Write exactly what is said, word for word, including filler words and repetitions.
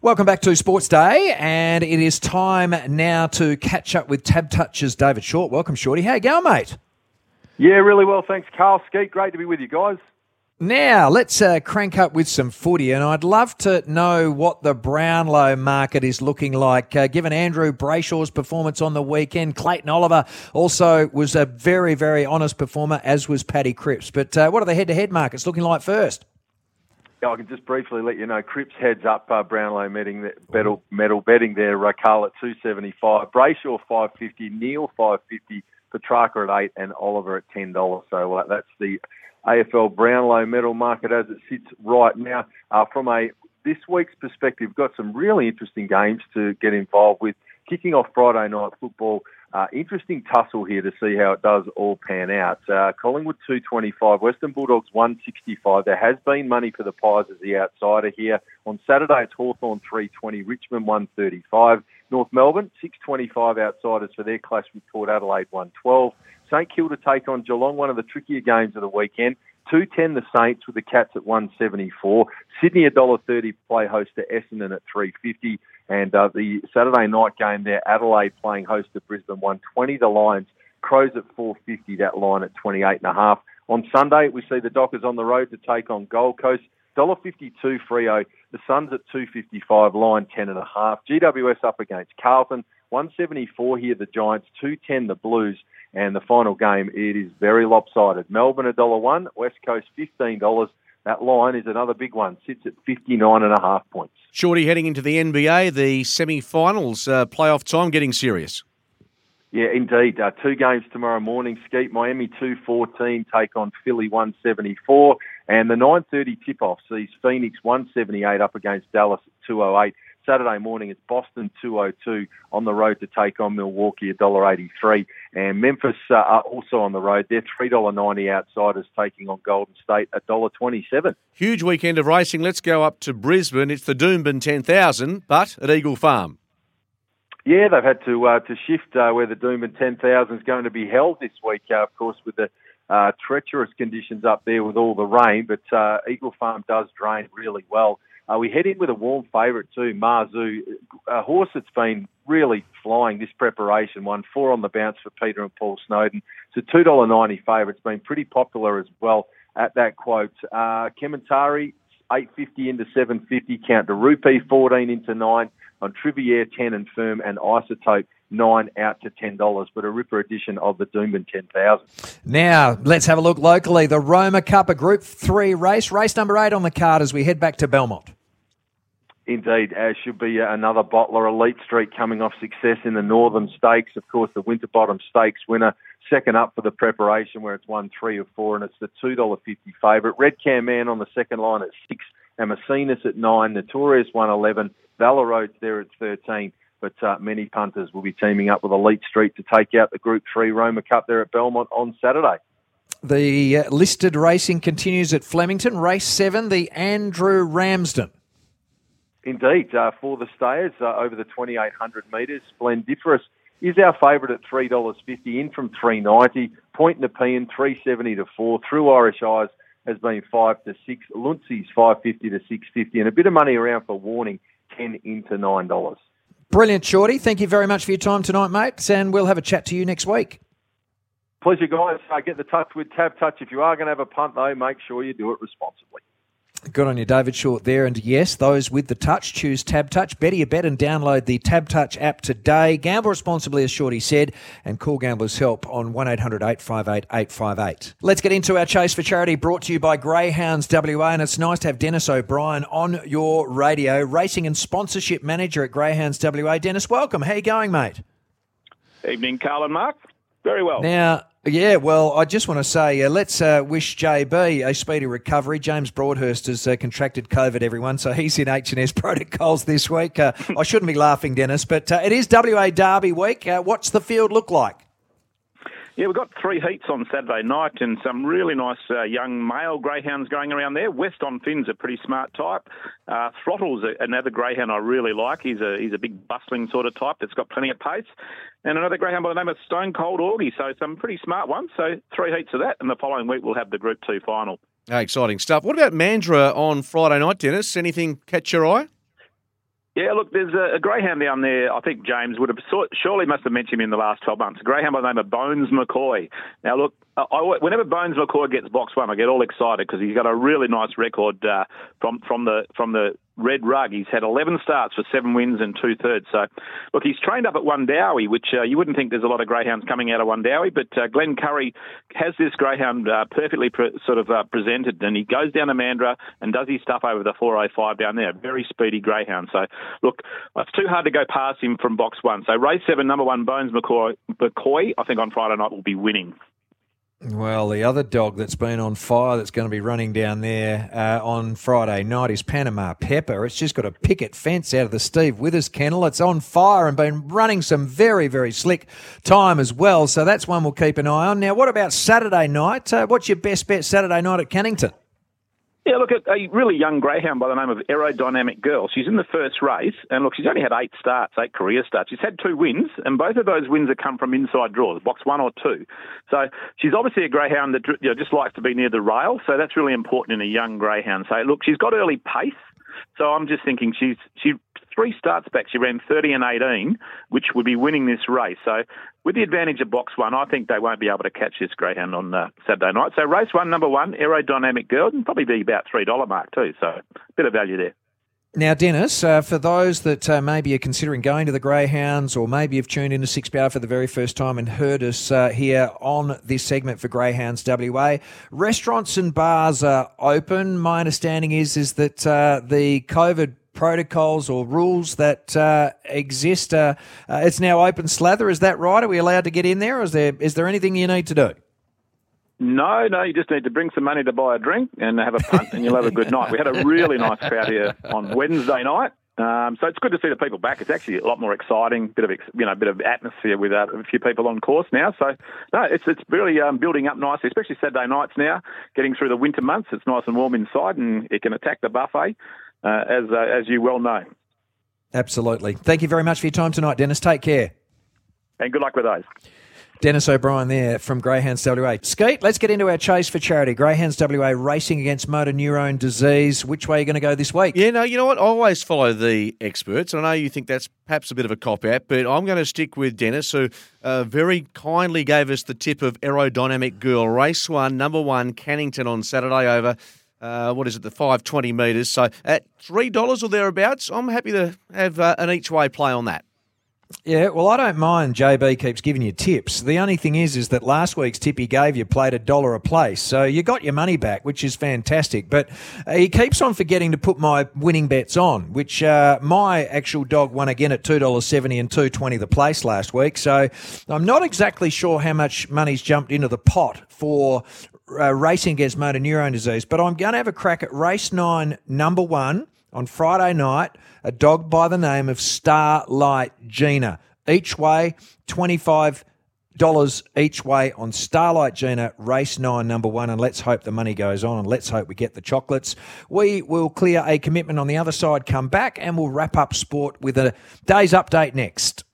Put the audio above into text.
Welcome back to Sports Day, and it is time now to catch up with Tab Touch's David Short. Welcome, Shorty. How you going, mate? Yeah, really well, thanks, Carl. Skeet, great to be with you guys. Now, let's uh, crank up with some footy, and I'd love to know what the Brownlow market is looking like. Uh, given Andrew Brayshaw's performance on the weekend, Clayton Oliver also was a very, very honest performer, as was Paddy Cripps. But uh, what are the head-to-head markets looking like first? I can just briefly let you know, Cripps heads up uh, Brownlow medal, medal, medal betting there, uh, Carl at two seventy-five, Brayshaw five fifty, Neil five fifty, Petrarca at eight, and Oliver at ten dollars. So uh, that's the A F L Brownlow medal market as it sits right now. Uh, from a this week's perspective, we've got some really interesting games to get involved with. Kicking off Friday night football, uh, interesting tussle here to see how it does all pan out. Uh, Collingwood two twenty-five, Western Bulldogs one sixty-five. There has been money for the Pies as the outsider here. On Saturday, it's Hawthorn three twenty, Richmond one thirty-five, North Melbourne six twenty-five outsiders for their clash with Port Adelaide one twelve. St Kilda take on Geelong, one of the trickier games of the weekend. two ten the Saints with the Cats at one seventy-four. Sydney one dollar thirty play host to Essendon at three fifty. And uh, the Saturday night game there, Adelaide playing host to Brisbane one twenty. The Lions, Crows at four fifty, that line at twenty-eight and a half. On Sunday, we see the Dockers on the road to take on Gold Coast. one dollar fifty-two Freo. The Suns at two fifty-five, line ten and a half. G W S up against Carlton. one seventy-four here, the Giants. two ten the Blues. And the final game, it is very lopsided. Melbourne one dollar one, West Coast fifteen dollars. That line is another big one, sits at fifty-nine and a half points. Shorty, heading into the N B A, the semi-finals, uh, playoff time getting serious. Yeah, indeed. Uh, two games tomorrow morning. Skeet, Miami two fourteen take on Philly one seventy-four. And the nine thirty tip-off sees Phoenix one seventy-eight up against Dallas at two oh eight. Saturday morning, it's Boston two oh two on the road to take on Milwaukee one dollar eighty-three. And Memphis uh, are also on the road. They're three dollars ninety outsiders taking on Golden State at one dollar twenty-seven. Huge weekend of racing. Let's go up to Brisbane. It's the Doomben ten thousand, but at Eagle Farm. Yeah, they've had to uh, to shift uh, where the Doomben ten thousand is going to be held this week, uh, of course, with the uh, treacherous conditions up there with all the rain. But uh, Eagle Farm does drain really well. Uh, we head in with a warm favourite too, Marzu, a horse that's been really flying this preparation. Won four on the bounce for Peter and Paul Snowden. It's a two dollars ninety favourite. It's been pretty popular as well at that quote. Uh, Kementari, eight fifty into seven fifty. Count to Rupee, fourteen into nine. On Trivier, ten and firm. And Isotope, nine out to ten dollars. But a ripper edition of the Doomben ten thousand. Now, let's have a look locally. The Roma Cup, a Group three race. Race number eight on the card as we head back to Belmont. Indeed, as should be another bottler elite streak coming off success in the Northern Stakes. Of course, the Winterbottom Stakes winner, second up for the preparation where it's won three of four, and it's the two dollars fifty favourite. Red Cam Man on the second line at six, Amacinas at nine, Notorious one eleven, Valarode's there at thirteen. But uh, many punters will be teaming up with Elite Street to take out the Group three Roma Cup there at Belmont on Saturday. The uh, listed racing continues at Flemington. Race seven, the Andrew Ramsden. Indeed, uh, for the stayers uh, over the twenty-eight hundred metres, Splendiferous is our favourite at three dollars fifty, in from three dollars ninety. Point Nepean, three dollars seventy to four. Through Irish Eyes has been five to six. Luncey's five dollars fifty to six dollars fifty. And a bit of money around for Warning, ten into nine dollars. Brilliant, Shorty. Thank you very much for your time tonight, mate, and we'll have a chat to you next week. Pleasure, guys. Uh, get the touch with Tab Touch. If you are going to have a punt, though, make sure you do it responsibly. Good on you, David Short there. And yes, those with the touch, choose Tab Touch. Better your bet and download the Tab Touch app today. Gamble responsibly, as Shorty said, and call Gamblers Help on one eight hundred eight five eight eight five eight. Let's get into our Chase for Charity, brought to you by Greyhounds W A. And it's nice to have Dennis O'Brien on your radio, Racing and Sponsorship Manager at Greyhounds W A. Dennis, welcome. How you going, mate? Evening, Carl and Mark. Very well. Now, yeah, well, I just want to say uh, let's uh, wish J B a speedy recovery. James Broadhurst has uh, contracted COVID, everyone, so he's in H and S protocols this week. Uh, I shouldn't be laughing, Dennis, but uh, it is W A Derby week. Uh, what's the field look like? Yeah, we've got three heats on Saturday night and some really nice uh, young male greyhounds going around there. West on Finn's a pretty smart type. Uh, Throttle's a, another greyhound I really like. He's a he's a big bustling sort of type that's got plenty of pace. And another greyhound by the name of Stone Cold Augie. So some pretty smart ones. So three heats of that, and the following week we'll have the Group two final. Oh, exciting stuff. What about Mandurah on Friday night, Dennis? Anything catch your eye? Yeah, look, there's a, a greyhound down there. I think James would have sort, surely must have mentioned him in the last twelve months. A greyhound by the name of Bones McCoy. Now, look, I, I, whenever Bones McCoy gets box one, I get all excited because he's got a really nice record uh, from from the from the Red Rug. He's had eleven starts for seven wins and two thirds. So, look, he's trained up at Wundowie, which uh, you wouldn't think there's a lot of greyhounds coming out of Wundowie, but uh, Glenn Curry has this greyhound uh, perfectly pre- sort of uh, presented, and he goes down to Mandurah and does his stuff over the four oh five down there. Very speedy greyhound. So, look, it's too hard to go past him from box one. So, race seven, number one, Bones McCoy, McCoy I think on Friday night will be winning. Well, the other dog that's been on fire that's going to be running down there uh, on Friday night is Panama Pepper. It's just got a picket fence out of the Steve Withers kennel. It's on fire and been running some very, very slick time as well. So that's one we'll keep an eye on. Now, what about Saturday night? Uh, what's your best bet Saturday night at Cannington? Yeah, look, a really young greyhound by the name of Aerodynamic Girl. She's in the first race, and look, she's only had eight starts, eight career starts. She's had two wins, and both of those wins have come from inside draws, box one or two. So she's obviously a greyhound that you know, just likes to be near the rail, so that's really important in a young greyhound. So, look, she's got early pace, so I'm just thinking she's she three starts back, she ran thirty and eighteen, which would be winning this race. So with the advantage of box one, I think they won't be able to catch this greyhound on uh, Saturday night. So race one, number one, Aerodynamic Girl, and probably be about three dollars mark too. So a bit of value there. Now, Dennis, uh, for those that uh, maybe are considering going to the Greyhounds, or maybe have tuned into six B R for the very first time and heard us uh, here on this segment for Greyhounds W A, restaurants and bars are open. My understanding is is that uh, the COVID protocols or rules that uh, exist, uh, uh, it's now open slather. Is that right? Are we allowed to get in there? Or is there is there anything you need to do? No, no, you just need to bring some money to buy a drink and have a punt and you'll have a good night. We had a really nice crowd here on Wednesday night. Um, so it's good to see the people back. It's actually a lot more exciting, bit of you know, bit of atmosphere with uh, a few people on course now. So no, it's it's really um, building up nicely, especially Saturday nights now. Getting through the winter months, it's nice and warm inside, and it can attack the buffet, uh, as uh, as you well know. Absolutely. Thank you very much for your time tonight, Dennis. Take care. And good luck with those. Dennis O'Brien there from Greyhounds W A. Skeet, let's get into our chase for charity. Greyhounds W A racing against motor neurone disease. Which way are you going to go this week? Yeah, no, you know what? I always follow the experts. I know you think that's perhaps a bit of a cop-out, but I'm going to stick with Dennis, who uh, very kindly gave us the tip of Aerodynamic Girl. Race one, number one, Cannington on Saturday over, uh, what is it, the five twenty metres. So at three dollars or thereabouts, I'm happy to have uh, an each-way play on that. Yeah, well, I don't mind J B keeps giving you tips. The only thing is is that last week's tip he gave you played a dollar a place, so you got your money back, which is fantastic. But uh, he keeps on forgetting to put my winning bets on, which uh, my actual dog won again at two dollars seventy and two dollars twenty the place last week. So I'm not exactly sure how much money's jumped into the pot for uh, racing against motor neurone disease, but I'm going to have a crack at race nine, number one, on Friday night, a dog by the name of Starlight Gina. Each way, twenty-five dollars each way on Starlight Gina, race nine, number one, and let's hope the money goes on and let's hope we get the chocolates. We will clear a commitment on the other side, come back, and we'll wrap up sport with a day's update next.